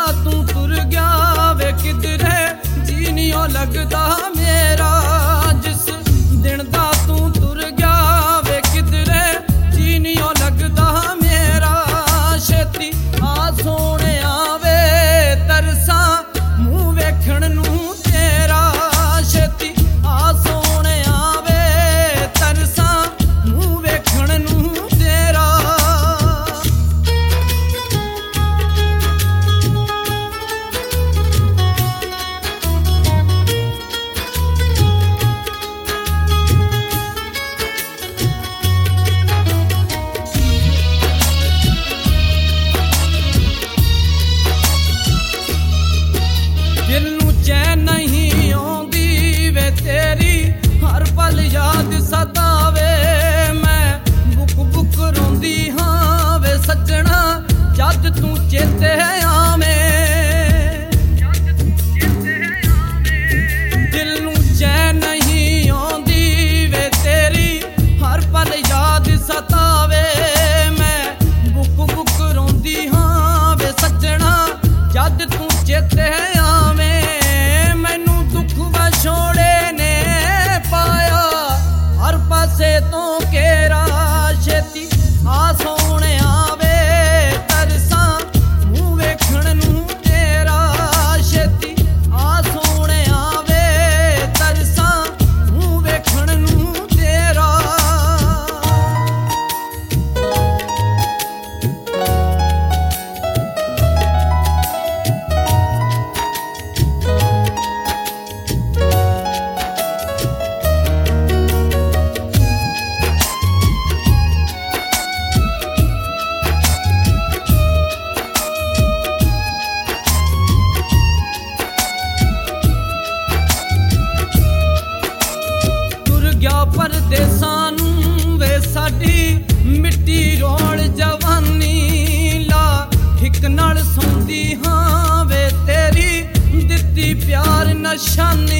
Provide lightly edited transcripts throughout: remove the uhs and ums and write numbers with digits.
तू तुर गया वे किधरे जी नहीं लगदा मेरा। जिस दिन दा तू तुर गया वे किधरे जी नहीं लगदा मेरा। छेती आ सोने आवे तरसा मुँह वेखण नू तेरा। छेती आ सोने आवे तरसा मुँह वेखण नू तेरा। दिल नू चैन नहीं आउंदी वे तेरी हर पल याद सतावे। मैं बुक बुक रोंदी हाँ वे सजना जद तू चेते आवे। दिल नू चैन नहीं आउंदी वे तेरी हर पल याद सतावे। मैं बुक बुक रोंदी हाँ वे सजना जद तू चेते आवे। मैनू दुख विछोड़े ने पाया हर पासे तो केरा। छेती आ सोने आवे तरसा मुँह वेखण नू तेरा। छेती आ सोने आवे तरसा मुँह वेखण नू तेरा। परदेसां नूं वे साडी मिट्टी रोल जवानी। ला हिक नाल सौंदी हाँ वे तेरी दित्ती प्यार निशानी।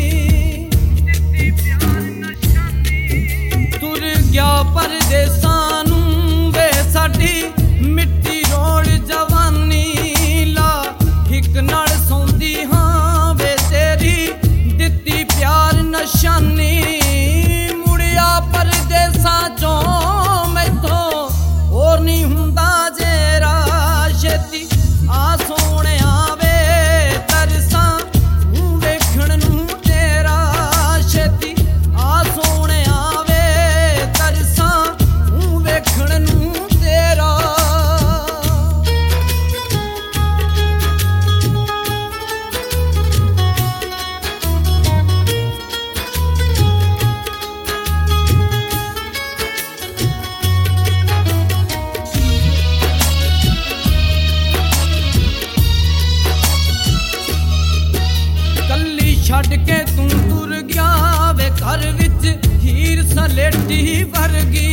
तुर गया परदेसां नूं वे साडी मिट्टी रोल जवानी। ला हिक नाल सौंदी हाँ वे तेरी दित्ती प्यार निशानी। परदेसा चों मैथों होर नहीं हुंदा जेरा। छेती आ सोने आवे तरसा मुँह वेखण नू तेरा। छेती आ सोने आवे तरसा मुँह वेखण नू तेरा। छड़ के तू तुर गया वे घर विच हीर सलेटी वर्गी।